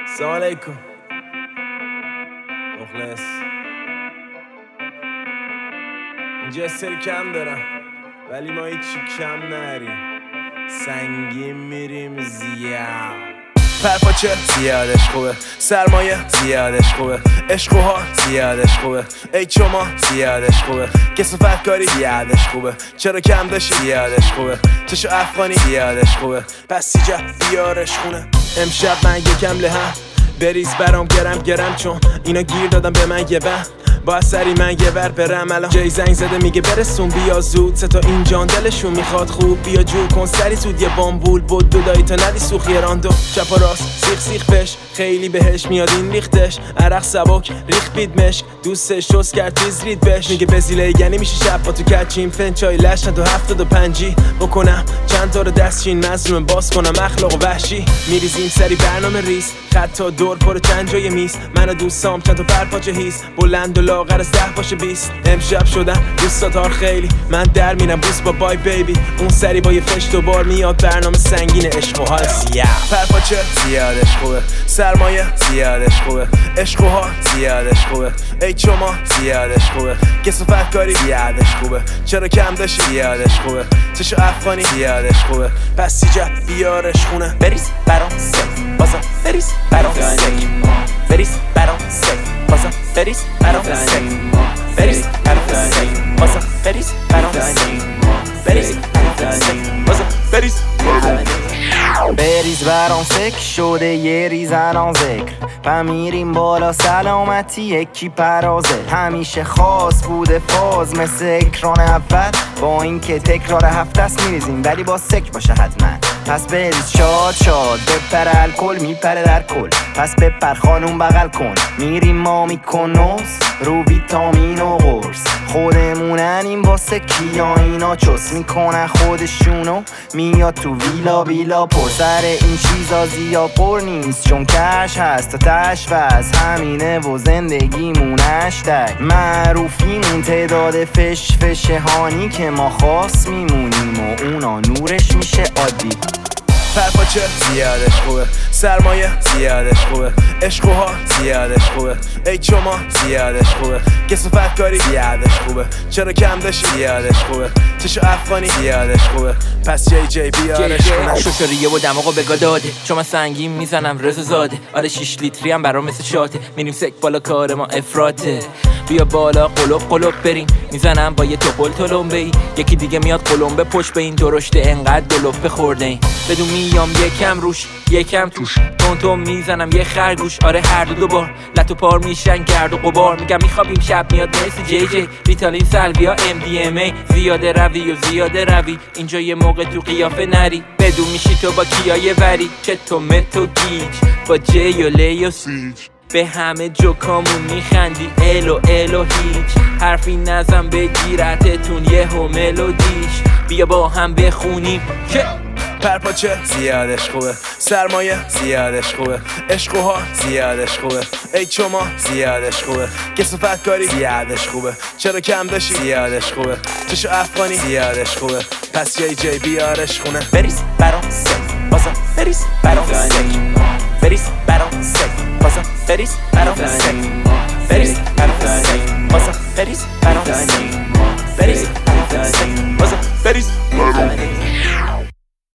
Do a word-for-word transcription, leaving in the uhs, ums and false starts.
السلام علیکم مخلص. اینجا سر کم دارم ولی ما هیچی کم نریم، سنگین میریم زیاد. پرپاچه زیادش خوبه، سرمایه زیادش خوبه، عشق و ها زیادش خوبه، ای چما زیادش خوبه، کسافت کاری زیادش خوبه، چرا کم داشتی زیادش خوبه، چشو افغانی زیادش خوبه، پس سیجه بیارش خونه. امشب من یکم لهم بریز برام گرم گرم، چون اینا گیر دادم به من یه بهم. با سری من یه ور برم الان جای زنگ زده میگه برسون بیا زود، سه تا این جان دلشون میخواد خوب بیا جور کن سری زود، یه بامبول بود دو دایی تا ندی سوخی راندو چپ و راست سیخ سیخ فش، خیلی بهش میاد این ریختش، عرق سبک ریخ بید مشک دوستش شست کرد تیز رید بش، میگه بزیله یعنی میشه شب با تو کچیم فن چای لشن تو هفتاد و پنجی بکنم چند تا رو دستچین مظلوم باز کنم اخلاق و وحشی، میریزیم سری برنامه ریس خط تا دور پر چند جای میز، من و دوستام چند تا پرپاچه هیس بلند و لاغر از ده باشه بیست. امشب شدن دوستاتار خیلی من در میرم بوس با بای بیبی، اون سری با یه فش دوبار میاد برنامه سنگین عشق و حال زیاد. پرپاچه زیادش خوبه، سرمایه زیادش خوبه، عشق و ها زیادش خوبه، ای چما زیادش خوبه، کسافت کاری زیادش خوبه، چرا کم داشتی زیادش خوبه، چشو افغانی زیادش خوبه، پس سیجه بیارش خونه. بریز برام سک بازا بریز برام سک بریز برام سک بازا بریز برام سک بریز برام سک بازا بریز برام سک بریز برام سک بازا بریز بریز برام سک شده یه ریزنان ذکر، پا میریم بالا سلامتی یکی پرازه، همیشه خاص بوده فاز مثل اکران اول، با این که تکرار هفته است میریزیم ولی با سک باشه حتما، پس بریز شاد شاد بپر الکل میپره در کل، پس بپر خانوم بغل کن میریم ما میکنوس رو ویتامین و قرص، خودمونن این واسه کیا اینا چس میکنن خودشونو میاد تو ویلا ویلا پر، سر این چیزا زیاد پر نیست چون کش هست تا تش وز همینه و زندگیمونش تک معروفیمون تعداد فش فش هانی که ما خاص میمونیم و اونا نورش میشه عادی. پرپاچه زیادش خوبه، سرمایه زیادش خوبه، عشق و ها زیادش خوبه، ای چما زیادش خوبه، کسافت کاری زیادش خوبه، چرا کم داشتی زیادش خوبه، چشو افغانی زیادش خوبه، پس جی جی بیارش کنه. شوشوریه و دماغو بگا داده چون من سنگین میزنم رضا زاده، آره شیش لیتری هم برام مثل شاته، میریم سک بالا کار ما افراطه، بیا بالا قلوب قلوب بریم میزنم با یه توپل تلمبه ای، یکی دیگه میاد قلمبه پشت به این درشته انقدر دلوب بخورده این، بدون میام یکم روش یکم توش تون تون میزنم یه خرگوش، آره هر دو دوبار لتو پار میشن گرد و غبار، میگم میخوابیم شب میاد مرسی جی جی ریتالین سلویا ام دی ام ای، زیاده روی و زیاده روی اینجا یه موقع تو قیافه نری، بدون میشی تو با کیای وری چه تو متو گیج با جی و لی و سیج، به همه جوکامون میخندی الو الو هیچ، حرفی نزن بگیرتتون یه هم ملودیش، بیا با هم بخونیم که پرپاچه زیادش خوبه، سرمایه زیادش خوبه، عشق و ها زیادش خوبه، ای چما زیادش خوبه، کسافت کاری زیادش خوبه، چرا کم داشتی زیادش خوبه، چشو افغانی زیادش خوبه، پس جی جی بیارش خونه. بریز برام سک بازا بریز برام